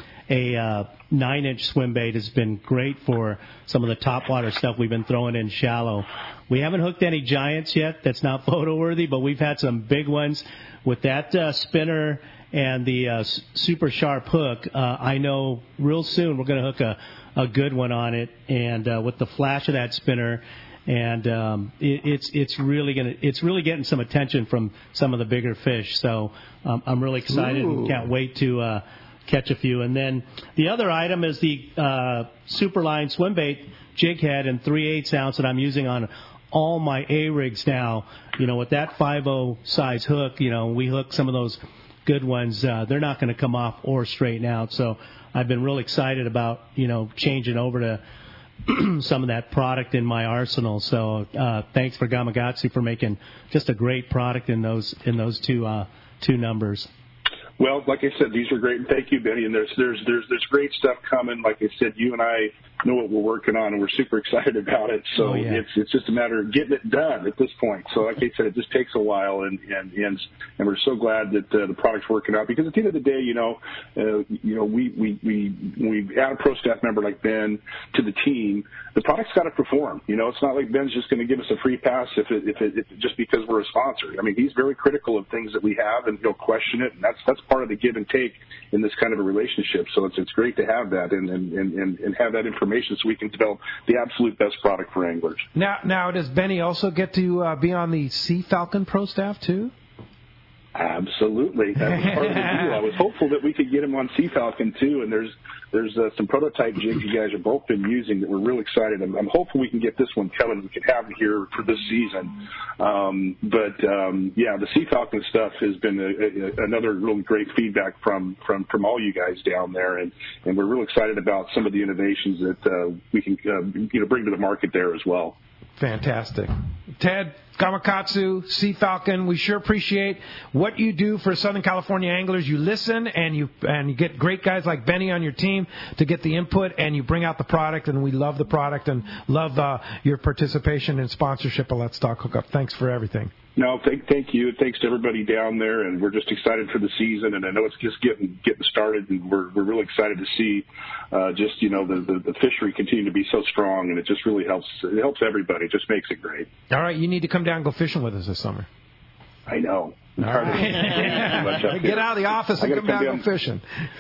a, uh, nine inch swim bait has been great for some of the top water stuff we've been throwing in shallow. We haven't hooked any giants yet. That's not photo worthy, but we've had some big ones with that, uh, spinner and the, uh, super sharp hook. Uh, I know real soon we're going to hook a, a good one on it, and uh, with the flash of that spinner, and um, it, it's it's really gonna it's really getting some attention from some of the bigger fish. So um, I'm really excited Ooh. and can't wait to uh, catch a few. And then the other item is the uh, Superline swim bait jig head in three eighths ounce that I'm using on all my A rigs now. You know, with that five oh size hook, you know, we hook some of those good ones. Uh, they're not going to come off or straighten out. So I've been real excited about, you know, changing over to some of that product in my arsenal. So uh, thanks for Gamakatsu for making just a great product in those in those two uh, two numbers. Well, like I said, these are great. Thank you, Benny. And there's there's there's there's great stuff coming. Like I said, you and I know what we're working on, and we're super excited about it. So oh, yeah. it's it's just a matter of getting it done at this point. So like I said, it just takes a while, and and and, and we're so glad that uh, the product's working out. Because at the end of the day, you know, uh, you know, we we we we add a pro staff member like Ben to the team. The product's got to perform. You know, it's not like Ben's just going to give us a free pass if it, if it, if it just because we're a sponsor. I mean, he's very critical of things that we have, and he'll question it, and that's that's part of the give and take in this kind of a relationship. So it's it's great to have that and and and, and have that information so we can develop the absolute best product for anglers. Now, now does Benny also get to uh, be on the Sea Falcon Pro staff too? Absolutely, that was part of the deal. I was hopeful that we could get him on Sea Falcon too, and there's there's uh, some prototype jigs you guys have both been using that we're real excited. I'm, I'm hopeful we can get this one coming. We can have it here for this season. Um, but um, yeah, the Sea Falcon stuff has been a, a, another really great feedback from, from, from all you guys down there, and, and we're real excited about some of the innovations that uh, we can uh, you know bring to the market there as well. Fantastic. Ted, Gamakatsu, Sea Falcon, we sure appreciate what you do for Southern California anglers. You listen and you and you get great guys like Benny on your team to get the input, and you bring out the product, and we love the product and love uh, your participation and sponsorship of Let's Talk Hookup. Thanks for everything. No, thank, thank you. Thanks to everybody down there, and we're just excited for the season. And I know it's just getting getting started, and we're we're really excited to see uh, just you know the, the the fishery continue to be so strong, and it just really helps. It helps everybody. It just makes it great. All right, you need to come down and go fishing with us this summer. I know. All right. Get out of the office and come, come down and go fishing.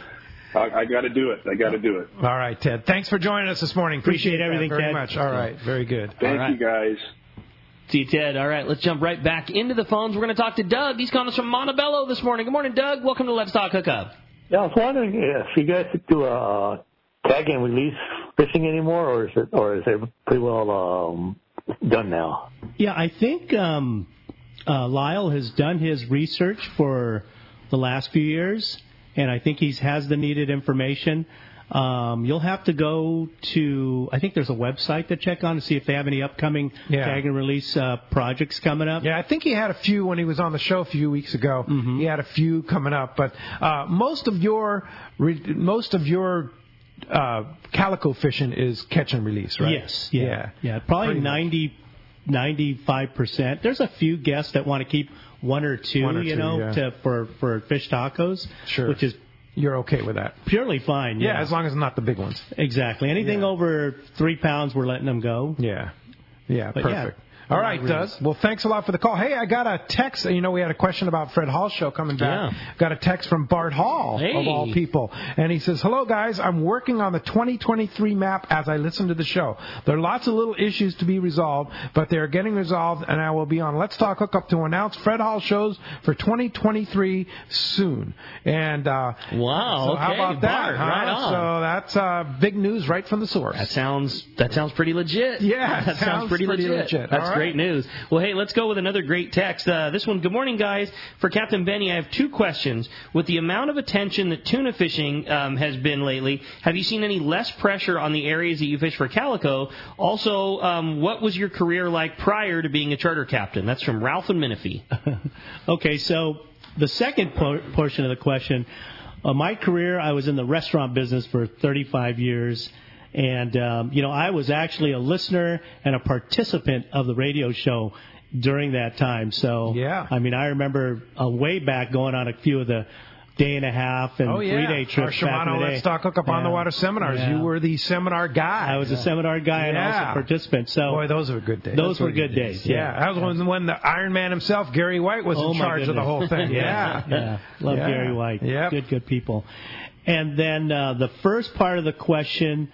I, I got to do it. I got to do it. All right, Ted. Thanks for joining us this morning. Appreciate, Appreciate everything very Ted. much. All right, very good. Thank right. you, guys. See, Ted. All right, let's jump right back into the phones. We're going to talk to Doug. He's calling us from Montebello this morning. Good morning, Doug. Welcome to Let's Talk Hookup. Yeah, I was wondering if you guys do a tag and release fishing anymore, or is it or is it pretty well um, done now? Yeah, I think um, uh, Lyle has done his research for the last few years, and I think he has the needed information. Um, you'll have to go to, I think there's a website to check on to see if they have any upcoming yeah. tag and release uh, projects coming up. Yeah, I think he had a few when he was on the show a few weeks ago. Mm-hmm. He had a few coming up, but uh, most of your most of your uh, calico fishing is catch and release, right? Yes, yeah, yeah, yeah probably ninety, ninety-five percent. There's a few guests that want to keep one or two, one or you two, know, yeah. to, for for fish tacos, sure. which is. You're okay with that? Purely fine, yeah. Yeah, as long as not the big ones. Exactly. Anything yeah. over three pounds, we're letting them go. Yeah. Yeah, but perfect. Yeah. All right, Doug. Well, thanks a lot for the call. Hey, I got a text. You know, we had a question about Fred Hall's show coming back. Yeah. Got a text from Bart Hall, hey. of all people. And he says, hello, guys. I'm working on the twenty twenty-three map as I listen to the show. There are lots of little issues to be resolved, but they are getting resolved, and I will be on Let's Talk Hookup to announce Fred Hall shows for twenty twenty-three soon. And uh, wow, so okay. how about Bart, that? Huh? Right on. So that's uh, big news right from the source. That sounds that sounds pretty legit. Yeah, that sounds, sounds pretty, pretty legit. legit. That's right. great news. Well, hey, let's go with another great text. Uh, this one, good morning, guys. For Captain Benny, I have two questions. With the amount of attention that tuna fishing um, has been lately, have you seen any less pressure on the areas that you fish for calico? Also, um, what was your career like prior to being a charter captain? That's from Ralph and Menifee. Okay, so the second por- portion of the question, uh, my career, I was in the restaurant business for thirty-five years. And, um, you know, I was actually a listener and a participant of the radio show during that time. So, yeah. I mean, I remember uh, way back going on a few of the day and a half and oh, yeah. three-day trips Our back in Shimano the day. Let's Talk Hookup yeah. on the Water seminars. Yeah. You were the seminar guy. I was a seminar guy and yeah. also a participant. So, boy, those were good days. Those, those were good days. days. Yeah. yeah. That was when, when the Iron Man himself, Gary White, was oh, in charge of the whole thing. yeah. yeah. yeah. Love yeah. Gary White. Yep. Good, good people. And then uh, the first part of the question...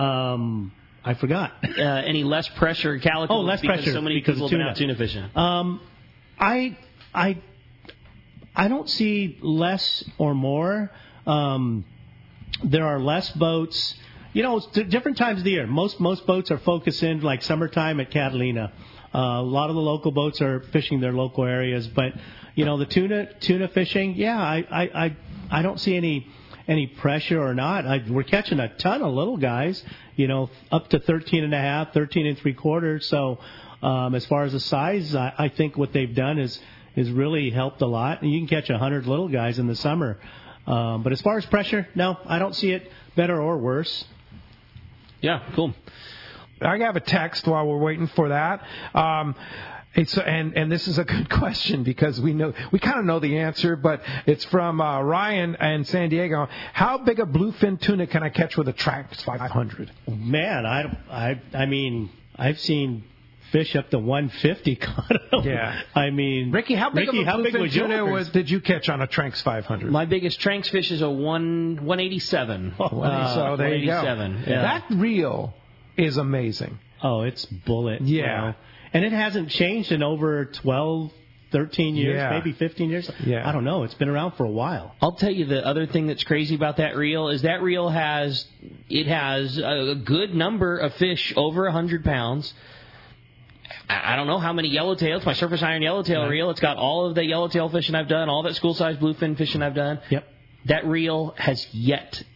Um, I forgot. Uh, any less pressure, calico? Oh, less because pressure so many because people of have been tuna. out tuna fishing. Um, I, I, I don't see less or more. Um, there are less boats. You know, it's different times of the year. Most most boats are focused in like summertime at Catalina. Uh, a lot of the local boats are fishing their local areas, but you know the tuna tuna fishing. Yeah, I I I, I don't see any. any pressure or not. I, we're catching a ton of little guys, you know, up to thirteen and a half, thirteen and three quarters. So um, as far as the size, I, I think what they've done is is really helped a lot. And you can catch a hundred little guys in the summer. Um, but as far as pressure, no, I don't see it better or worse. Yeah, cool. I have a text while we're waiting for that. Um, It's, and, and this is a good question because we know we kind of know the answer, but it's from uh, Ryan in San Diego. How big a bluefin tuna can I catch with a Trax five hundred? Man, I, I, I mean, I've seen fish up to one fifty caught them. Yeah. I mean, Ricky, how big Ricky, of a how big bluefin was tuna yours? was, did you catch on a Trax five hundred? My biggest Tranks fish is a one one eighty seven. Oh, uh, so there you go. Yeah. That reel is amazing. Oh, it's bullet. Yeah. You know? And it hasn't changed in over twelve, thirteen years, yeah. maybe fifteen years. Yeah. I don't know. It's been around for a while. I'll tell you the other thing that's crazy about that reel is that reel has it has a good number of fish over one hundred pounds. I don't know how many yellowtail. It's my surface iron yellowtail right. reel. It's got all of the yellowtail fishing I've done, all that school-size bluefin fishing I've done. Yep. That reel has yet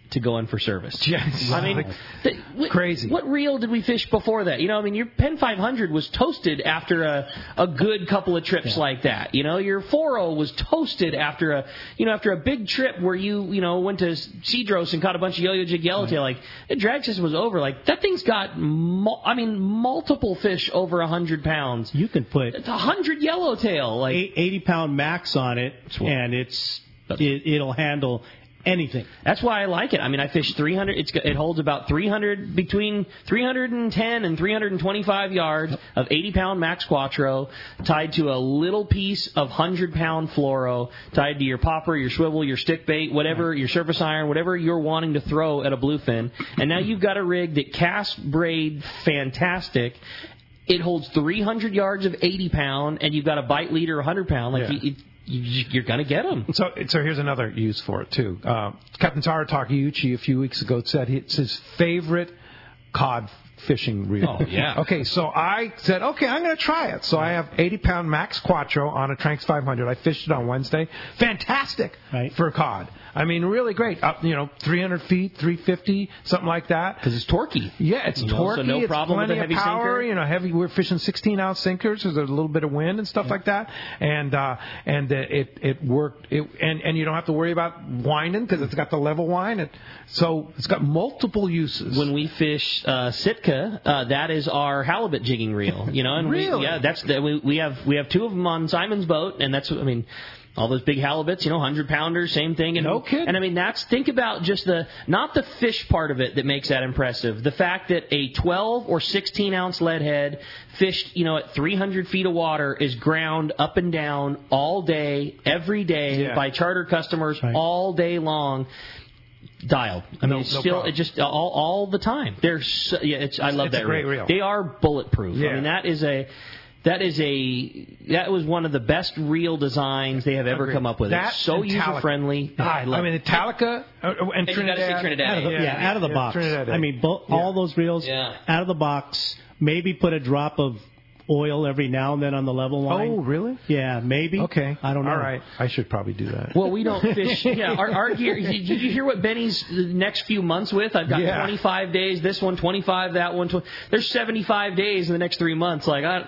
to go in for service. Yes. I mean, the, what, crazy. What reel did we fish before that? You know, I mean, your Penn five hundred was toasted after a, a good couple of trips yeah. like that. You know, your four oh was toasted after a, you know, after a big trip where you, you know, went to Cedros and caught a bunch of yo-yo jig yellowtail. Right. Like, the drag system was over. Like, that thing's got, mul- I mean, multiple fish over one hundred pounds. You can put it's one hundred yellowtail. Like eighty pound max on it, and it's it, it'll handle anything. That's why I like it. I mean, I fish three hundred. It's, it holds about three hundred, between three hundred ten and three hundred twenty-five yards of eighty pound max quattro, tied to a little piece of one hundred pound fluoro, tied to your popper, your swivel, your stick bait, whatever, your surface iron, whatever you're wanting to throw at a bluefin. And now you've got a rig that casts braid fantastic. It holds three hundred yards of eighty pound, and you've got a bite leader one hundred pound. Like yeah. you, you, you're going to get them. So, so here's another use for it too. Uh, Captain Taro Takeuchi a few weeks ago said it's his favorite cod fishing reel. Oh, yeah. Okay, so I said, okay, I'm going to try it. So I have eighty pound max quattro on a Tranx five hundred. I fished it on Wednesday. Fantastic right. for cod. I mean, really great. Up, you know, three hundred feet, three fifty, something like that. Because it's torquey. Yeah, it's you know, torquey. So no it's problem plenty with a heavy of power. sinker. You know, heavy. We're fishing sixteen ounce sinkers. There's a little bit of wind and stuff yeah. like that. And uh, and uh, it it worked. It, and and you don't have to worry about winding because it's got the level wind. It, so it's got multiple uses. When we fish uh, Sitka, uh, that is our halibut jigging reel. You know, and really? we, yeah, that's the, we we have we have two of them on Simon's boat, and that's I mean. All those big halibuts, you know, one hundred pounders, same thing. And, no kidding. And I mean, that's, think about just the, not the fish part of it that makes that impressive. The fact that a twelve or sixteen ounce lead head fished, you know, at three hundred feet of water is ground up and down all day, every day yeah. by charter customers right. all day long. Dialed. I mean, no, it's no still problem. it just all, all the time. They're so, yeah, it's I love it's that a great reel. reel. They are bulletproof. Yeah. I mean, that is a That is a that was one of the best reel designs they have ever Agreed. come up with. That it's so user friendly. I, I mean, Italica uh, and, and Trinidad. You gotta say Trinidad. Out of the, yeah, yeah, out of the yeah, box. Trinidad. I mean, bo- yeah. all those reels yeah. out of the box. Maybe put a drop of oil every now and then on the level line. Oh, really? Yeah, maybe. Okay. I don't know. All right. I should probably do that. Well, we don't fish. Yeah, our, our gear. Did you hear what Benny's the next few months with? I've got yeah. twenty-five days. This one, twenty-five. That one. twenty There's seventy-five days in the next three months. Like I.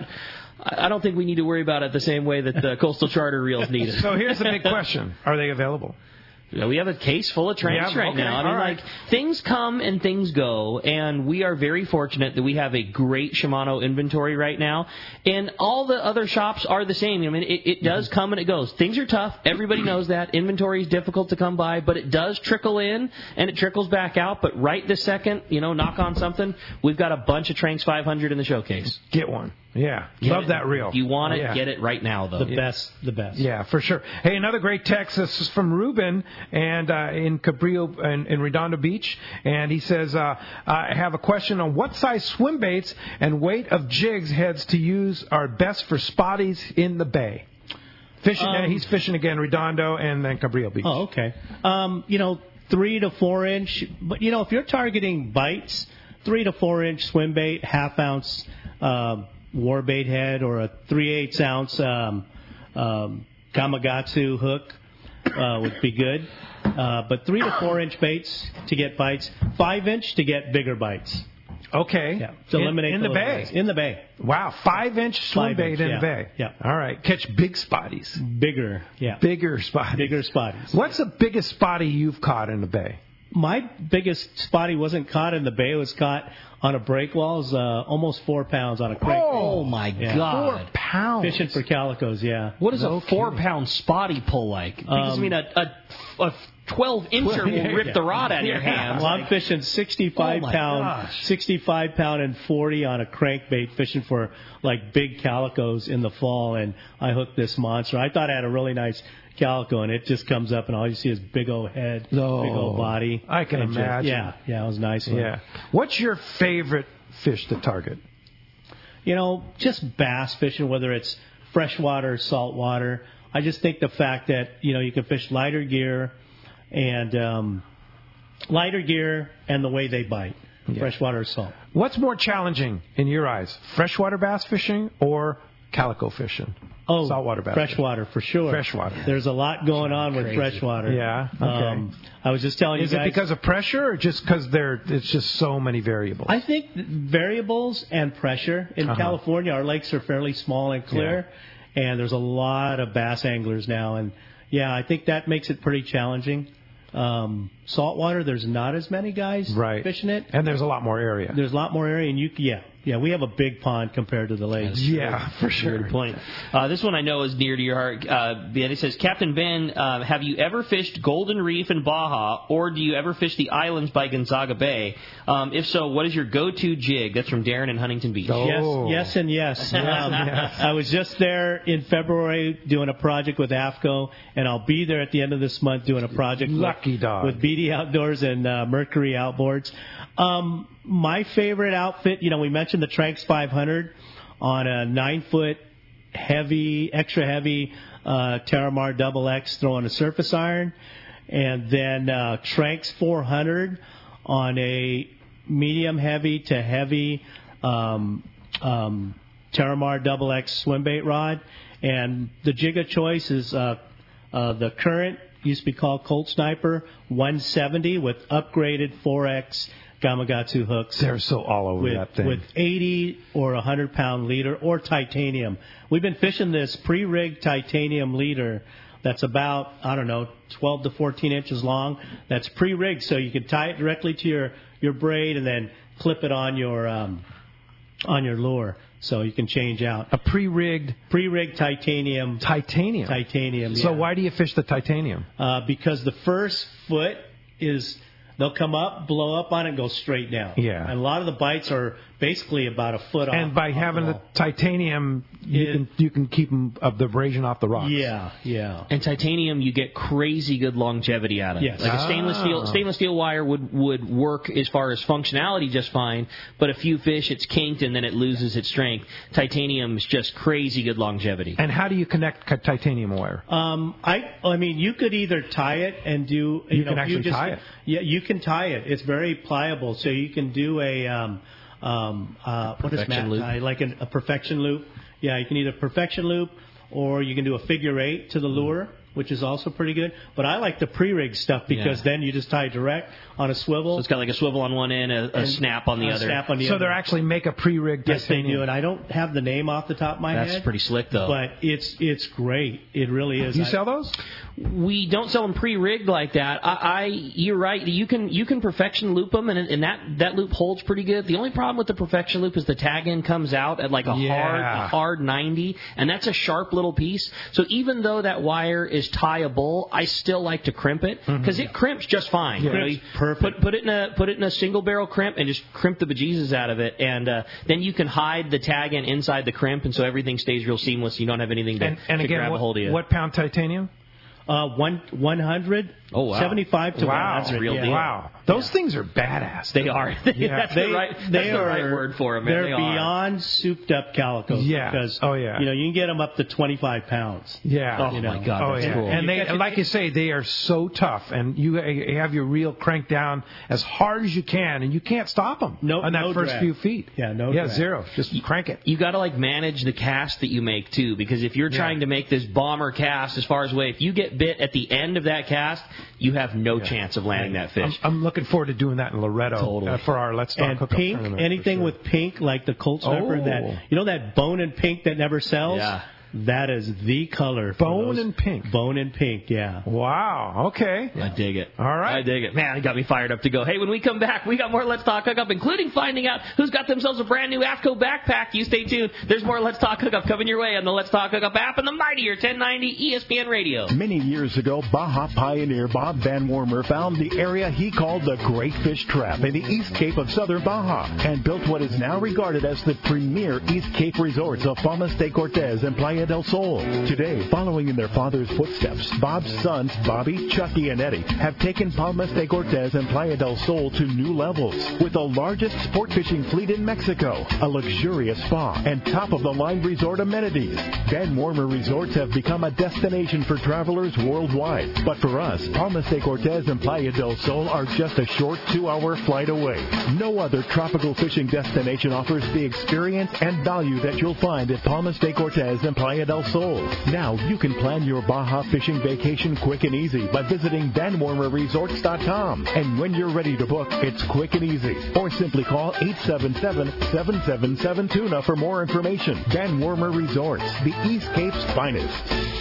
I don't think we need to worry about it the same way that the coastal charter reels need it. So here's the big question: are they available? Yeah, we have a case full of Tranx yeah, right okay, now. I mean, right. like, things come and things go, and we are very fortunate that we have a great Shimano inventory right now. And all the other shops are the same. I mean, it, it does come and it goes. Things are tough. Everybody knows that. Inventory is difficult to come by, but it does trickle in, and it trickles back out. But right this second, you know, knock on something, we've got a bunch of Tranx five hundred in the showcase. Get one. Yeah. Get Love it. that reel. If you want it, yeah. get it right now, though. The best, the best. Yeah, for sure. Hey, another great text. This is from Ruben and uh, in Cabrillo in, in Redondo Beach, and he says, uh, "I have a question on what size swim baits and weight of jigs heads to use are best for spotties in the bay." Fishing. Um, uh, he's fishing again, Redondo and then Cabrillo Beach. Oh, okay. Um, you know, three to four inch. But you know, if you're targeting bites, three to four inch swim bait, half ounce. Um, war bait head or a three eighths ounce um, um, Gamakatsu hook uh, would be good. Uh, but three to four inch baits to get bites, five inch to get bigger bites. Okay. Yeah. To eliminate in, in the bay. Bites. In the bay. Wow. Five inch swim Five bait inch, in yeah. the bay. Yeah. All right. Catch big spotties. Bigger. Yeah. Bigger spotties. Bigger spotties. What's the biggest spotty you've caught in the bay? My biggest spotty wasn't caught in the bay. It was caught on a break wall. It was uh, almost four pounds on a crank. Oh, my yeah. God. Four pounds. Fishing for calicos, yeah. What does no a four-pound spotty pull like? Because, Um, I mean, a, a, a twelve-incher will rip yeah. the rod out of your Yeah. hands. Well, I'm Like, fishing sixty-five Oh, my pound, gosh. sixty-five pound and forty on a crankbait, fishing for like big calicos in the fall, and I hooked this monster. I thought I had a really nice calico, and it just comes up, and all you see is big old head, Oh, big old body. I can And just- imagine. yeah, yeah, it was a nice. One. Yeah. What's your favorite fish to target? You know, just bass fishing, whether it's freshwater, saltwater. I just think the fact that, you know, you can fish lighter gear and um, lighter gear and the way they bite, Yeah. freshwater or salt. What's more challenging in your eyes, freshwater bass fishing or calico fishing? Oh, saltwater bass. Freshwater, for sure. Freshwater. There's a lot going on with Crazy. freshwater. Yeah. Okay. Um, I was just telling Is you guys. it because of pressure or just because there it's just so many variables? I think variables and pressure. In Uh-huh. California, our lakes are fairly small and clear, and there's a lot of bass anglers now. And, yeah, I think that makes it pretty challenging. Um, saltwater, there's not as many guys right. fishing it. And there's a lot more area. There's a lot more area, and you, yeah, yeah, we have a big pond compared to the lakes. Yeah, for sure. Good point. Uh, this one I know is near to your heart. Uh, Ben, it says, Captain Ben, uh, have you ever fished Golden Reef in Baja, or do you ever fish the islands by Gonzaga Bay? Um, if so, what is your go-to jig? That's from Darren in Huntington Beach. Yes, yes, and yes. Um, I was just there in February doing a project with AFCO, and I'll be there at the end of this month doing a project Lucky with, dog. with B D Outdoors and uh, Mercury Outboards. Um, my favorite outfit, you know, we mentioned the Tranx five hundred on a nine-foot heavy, extra heavy uh, Terramar Double X throwing a surface iron, and then uh, Tranx four hundred on a medium heavy to heavy um, um, Terramar Double X swim bait rod. And the jig of choice is uh, uh, the current, used to be called Colt Sniper one seventy with upgraded four X Gamakatsu hooks. They're so all over with, that thing. With eighty or one hundred pound leader or titanium. We've been fishing this pre-rigged titanium leader that's about, I don't know, twelve to fourteen inches long. That's pre-rigged, so you can tie it directly to your, your braid and then clip it on your um, on your lure. So you can change out. A pre-rigged? Pre-rigged titanium. Titanium? Titanium, So yeah. why do you fish the titanium? Uh, because the first foot is, they'll come up, blow up on it, and go straight down. Yeah. And a lot of the bites are basically about a foot off. And by off having the the titanium, you It- can you can keep them of the abrasion off the rocks. Yeah, yeah. And titanium, you get crazy good longevity out of it. Yes. Like a stainless Ah. steel stainless steel wire would, would work as far as functionality just fine, but a few fish, it's kinked and then it loses its strength. Titanium is just crazy good longevity. And how do you connect c- titanium wire? Um, I, I mean, you could either tie it and do. You, You know, can if actually just, tie it. Yeah, you can tie it. It's very pliable, so you can do a um, um, uh, what is Perfection Matt loop. tie? Like an, a perfection loop. Yeah, you can either perfection loop or you can do a figure eight to the lure, which is also pretty good. But I like the pre-rig stuff because Yeah. then you just tie direct on a swivel. So it's got like a swivel on one end, a, a And snap on the a other. snap on the So other. they actually make a pre-rigged Yes, they titanium. do, and I don't have the name off the top of my That's head. pretty slick, though. But it's it's great. It really is. Do you I- sell those? We don't sell them pre-rigged like that. I, I you're right. You can you can perfection loop them, and, and that that loop holds pretty good. The only problem with the perfection loop is the tag end comes out at like a Yeah. hard a hard ninety, and that's a sharp little piece. So even though that wire is tieable, I still like to crimp it because it crimps just fine. You know, Crimps you perfect. Put put it in a put it in a single barrel crimp and just crimp the bejesus out of it, and uh, then you can hide the tag end inside the crimp, and so everything stays real seamless. You don't have anything to, And, and to again, grab a hold of you. what, what pound titanium? Uh, one one hundred. Oh, wow. Seventy-five to Wow. one hundred. Real yeah. deal. Wow. Those things are badass. They are. Yeah. That's They, the right. That's they the are, right word for them. They're they are. beyond souped up calicos. Yeah. Because, Oh, yeah. you know, you can get them up to twenty-five pounds. Yeah. Oh, You my know. God. Oh That's yeah, cool. and You they, catch it- like you say, they are so tough, and you, you have your reel cranked down as hard as you can, and you can't stop them No- on that no first drag. few feet. Yeah, no Yeah, drag. zero. Just crank it. You got to like manage the cast that you make too, because if you're Yeah. trying to make this bomber cast as far as away, if you get bit at the end of that cast, you have no chance of landing that I'm, fish. I'm looking forward to doing that in Loretto Totally. uh, for our Let's Talk And Hookup pink, tournament. for anything sure. with pink, like the Colt Sniper, Oh. that you know that bone and pink that never sells. Yeah. That is the color. for Bone those- and pink. Bone and pink. Yeah. Wow. Okay. I dig it. All right. I dig it. Man, it got me fired up to go. Hey, when we come back, we got more Let's Talk Hookup, including finding out who's got themselves a brand new AFCO backpack. You stay tuned. There's more Let's Talk Hookup coming your way on the Let's Talk Hookup app and the mightier ten ninety E S P N Radio. Many years ago, Baja pioneer Bob Van Wormer found the area he called the Great Fish Trap in the East Cape of southern Baja and built what is now regarded as the premier East Cape resorts of Palmas de Cortez and Playa Playa del Sol. Today, following in their father's footsteps, Bob's sons, Bobby, Chucky, and Eddie, have taken Palmas de Cortez and Playa del Sol to new levels with the largest sport fishing fleet in Mexico, a luxurious spa, and top-of-the-line resort amenities. Van Warmer Resorts have become a destination for travelers worldwide. But for us, Palmas de Cortez and Playa del Sol are just a short two-hour flight away. No other tropical fishing destination offers the experience and value that you'll find at Palmas de Cortez and Playa del Sol. Now you can plan your Baja fishing vacation quick and easy by visiting van warmer resorts dot com. And when you're ready to book, it's quick and easy. Or simply call eight seven seven, seven seven seven, tuna for more information. Van Warmer Resorts, the East Cape's finest.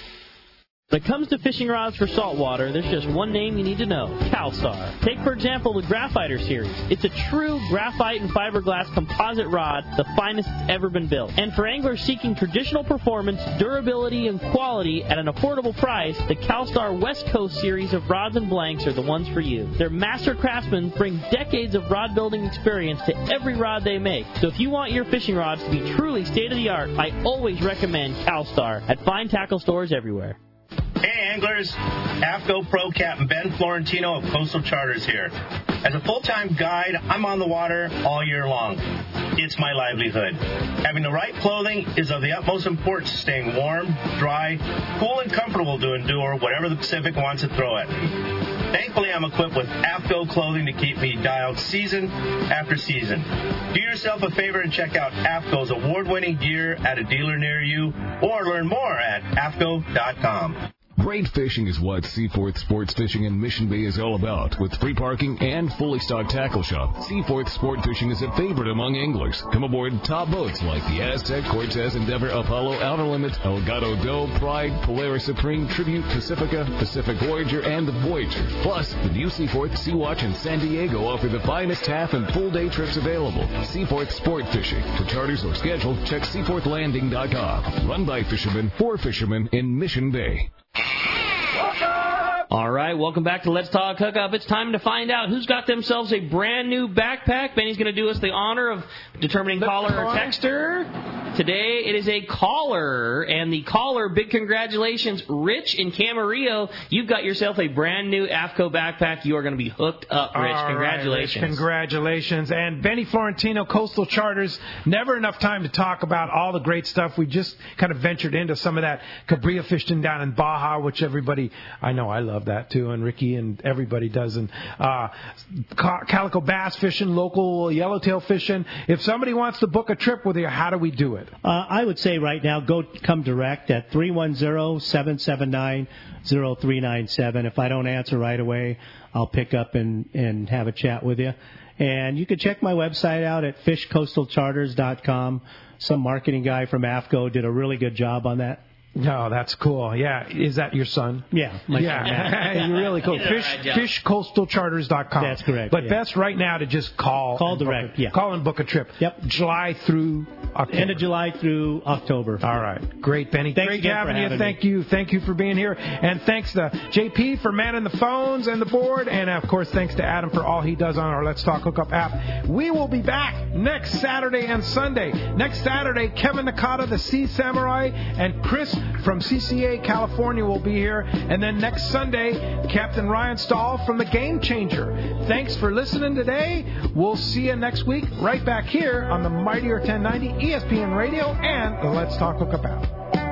When it comes to fishing rods for saltwater, there's just one name you need to know, CalStar. Take, for example, the Graphiter series. It's a true graphite and fiberglass composite rod, the finest it's ever been built. And for anglers seeking traditional performance, durability, and quality at an affordable price, the CalStar West Coast series of rods and blanks are the ones for you. Their master craftsmen bring decades of rod building experience to every rod they make. So if you want your fishing rods to be truly state-of-the-art, I always recommend CalStar at fine tackle stores everywhere. Hey anglers, AFCO Pro Captain Ben Florentino of Coastal Charters here. As a full-time guide, I'm on the water all year long. It's my livelihood. Having the right clothing is of the utmost importance to staying warm, dry, cool, and comfortable to endure whatever the Pacific wants to throw at me. Thankfully, I'm equipped with AFCO clothing to keep me dialed season after season. Do yourself a favor and check out AFCO's award-winning gear at a dealer near you, or learn more at A F C O dot com. Great fishing is what Seaforth Sports Fishing in Mission Bay is all about. With free parking and fully stocked tackle shop, Seaforth Sport Fishing is a favorite among anglers. Come aboard top boats like the Aztec, Cortez, Endeavor, Apollo, Outer Limits, Elgato Doe, Pride, Polaris Supreme, Tribute, Pacifica, Pacific Voyager, and the Voyager. Plus, the new Seaforth, Sea-Watch, and San Diego offer the finest half and full day trips available. Seaforth Sport Fishing. For charters or schedule, check seaforth landing dot com. Run by fishermen, for fishermen in Mission Bay. All right, welcome back to Let's Talk Hookup. It's time to find out who's got themselves a brand new backpack. Benny's going to do us the honor of determining the caller or texter. Today it is a caller, and the caller, big congratulations, Rich in Camarillo. You've got yourself a brand new AFCO backpack. You are going to be hooked up, Rich. All Congratulations. Right, Rich, congratulations. And Benny Florentino, Coastal Charters, never enough time to talk about all the great stuff. We just kind of ventured into some of that cabrilla fishing down in Baja, which everybody, I know I love that too, and Ricky and everybody does. And uh, calico bass fishing, local yellowtail fishing. If somebody wants to book a trip with you, how do we do it? Uh, I would say right now, go come direct at three one zero, seven seven nine, zero three nine seven. If I don't answer right away, I'll pick up and, and have a chat with you. And you can check my website out at fish coastal charters dot com. Some marketing guy from AFCO did a really good job on that. No, that's cool. Yeah. Is that your son? Yeah. My yeah. son, really cool. Fish, right, fish coastal charters dot com. That's correct. But yeah. best right now to just call. Call direct, a, yeah. Call and book a trip. Yep. July through October. End of July through October. All right. Great, Benny. Thanks Great again having for you. having Thank me. you. Thank you for being here. And thanks to J P for manning the phones and the board. And, of course, thanks to Adam for all he does on our Let's Talk Hookup app. We will be back next Saturday and Sunday. Next Saturday, Kevin Nakata, the Sea Samurai, and Chris from C C A California will be here. And then next Sunday, Captain Ryan Stahl from the Game Changer. Thanks for listening today. We'll see you next week right back here on the Mightier ten ninety E S P N Radio and the Let's Talk Hookup app.